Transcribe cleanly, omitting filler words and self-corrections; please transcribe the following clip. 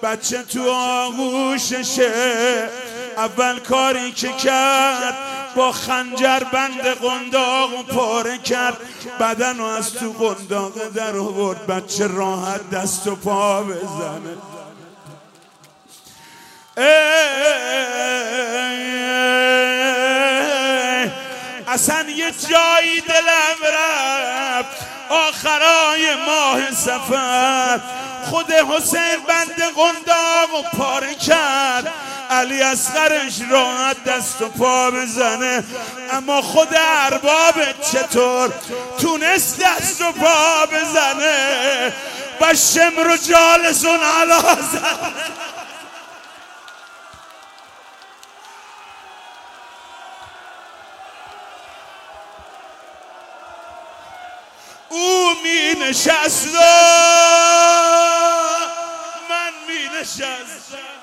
بچه تو آغوششه. اول کاری که کرد با خنجر بند قنداق و پاره کرد، بدن رو از تو قنداق در آورد. بچه راحت دست و پا بزنه. اصلا یه جایی دلم رفت آخرای ماه سفر، خود حسین بند قنداق و پاره کرد، علی اصغرش راحت دست و پا بزنه. اما خود ارباب چطور تونست دست و پا بزنه؟ و شمر جالسون علی زن. او می نشست و من می نشستم.